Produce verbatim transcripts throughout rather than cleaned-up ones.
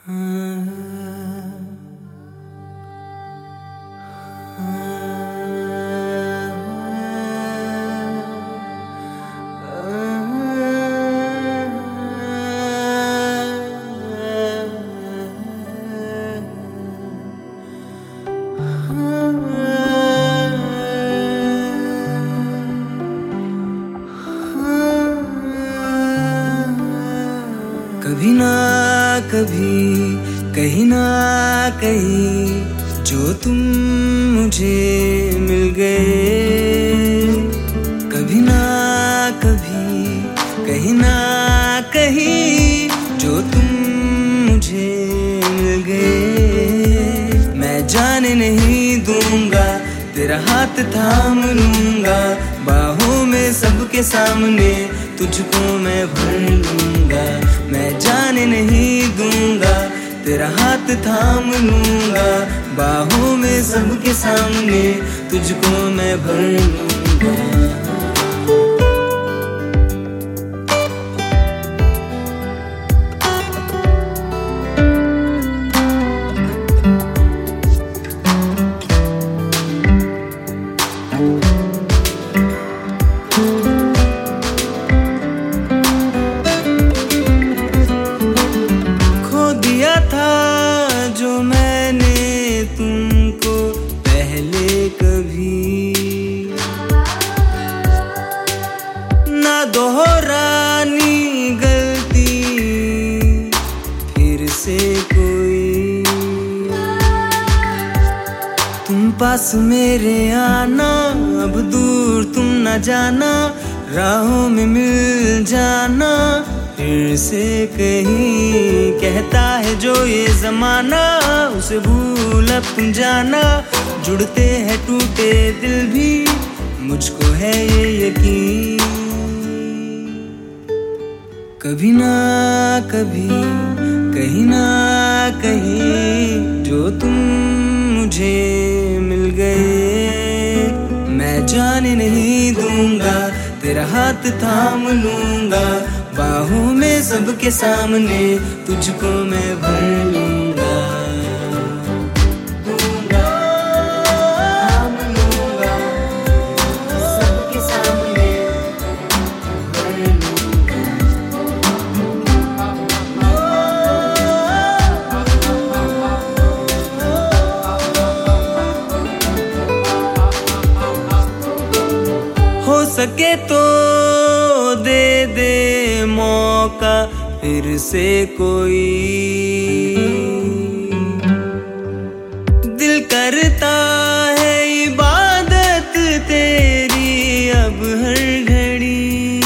कभी ना कभी कहीं ना कहीं जो तुम मुझे मिल गए, कभी ना कभी कहीं ना कहीं जो तुम मुझे मिल गए। मैं जाने नहीं दूंगा, तेरा हाथ थाम लूंगा, बाहों में सबके सामने तुझको मैं भर लूंगा। मैं जाने नहीं दूंगा, तेरा हाथ थाम लूंगा, बाहों में सबके सामने तुझको मैं भर लूंगा। जो मैंने तुमको पहले कभी ना दोहरानी गलती फिर से कोई। तुम पास मेरे आना, अब दूर तुम न जाना, राहों में मिल जाना फिर से कहीं। कहता है जो ये जमाना, उसे भूल अब तुम जाना, जुड़ते हैं टूटे दिल भी, मुझको है ये यकीन। कभी ना कभी कहीं ना कहीं जो तुम मुझे मिल गए। मैं जाने नहीं दूंगा, तेरा हाथ थाम लूंगा, बाहों में सबके सामने तुझको मैं भर लूंगा। थाम लूंगा, सबके सामने भर लूंगा। हो सके तो दे दे मौका फिर से कोई। दिल करता है इबादत तेरी अब हर घड़ी।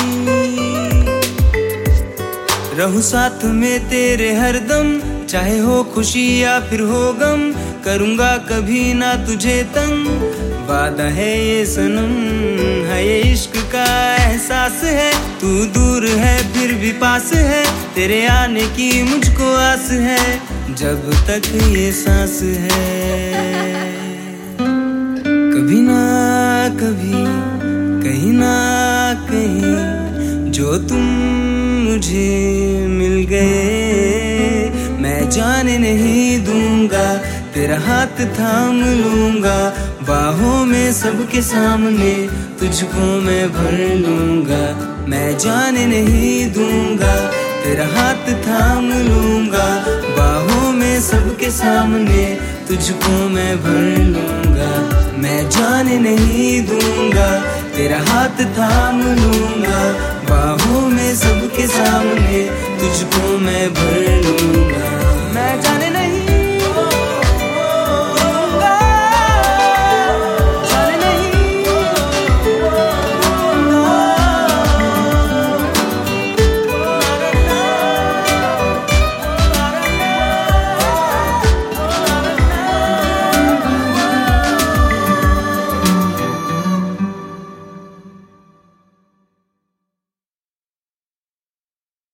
रहूं साथ में तेरे हरदम, चाहे हो खुशी या फिर हो गम, करूंगा कभी ना तुझे तंग, वादा है ये सनम। है ये इश्क का एहसास है, तू दूर है फिर भी पास है, तेरे आने की मुझको आस है, जब तक ये सांस है। कभी ना कभी कहीं ना कहीं जो तुम मुझे मिल गए। मैं जाने नहीं दूंगा, तेरा हाथ थाम लूंगा, बाहों में सबके सामने तुझको मैं भर लूंगा। मैं जाने नहीं दूंगा, तेरा हाथ थाम लूंगा, बाहों में सबके सामने तुझको मैं भर लूंगा। मैं जाने नहीं दूंगा, तेरा हाथ थाम लूंगा, बाहों में सबके सामने तुझको मैं भर